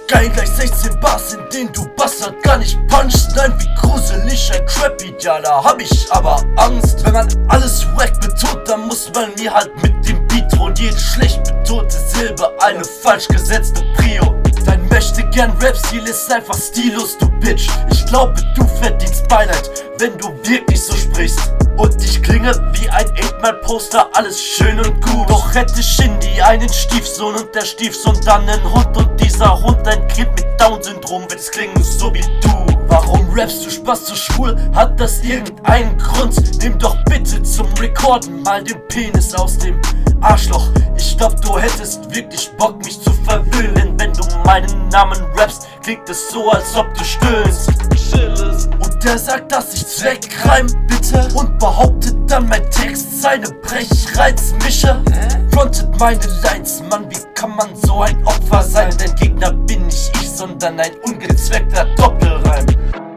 Geil, gleich 16 Bars, in denen du Bastard gar nicht punchst. Nein, wie gruselig ein Trap-Beat, ja, da hab ich aber Angst. Wenn man alles wack betont, dann muss man mir halt mit dem Beat und jede schlecht betonte Silbe eine falsch gesetzte Prio. Dein möchtegern Rap-Stil ist einfach stillos, du Bitch. Ich glaube, du verdienst Beileid, wenn du wirklich so sprichst. Und ich klinge wie ein 8-Man-Poster, alles schön und gut. Doch hätte Shindy einen Stiefsohn und der Stiefsohn dann einen Hund. Und dieser Hund ein Kind mit Down-Syndrom, wird es klingen so wie du. Warum rappst du Spaß zu schwul? Hat das irgendeinen Grund? Nimm doch bitte zum Recorden mal den Penis aus dem Arschloch. Ich glaub, du hättest wirklich Bock, mich zu verwöhnen. Wenn du meinen Namen rappst, klingt es so, als ob du stöhnst. Und der sagt, dass ich Zweckreim, bitte. Und behauptet dann, mein Text sei ne Brechreizmische. Frontet meine Lines, Mann, wie kann man so ein Opfer sein? Dein Gegner bin nicht ich, sondern ein ungezweckter Doppelreim.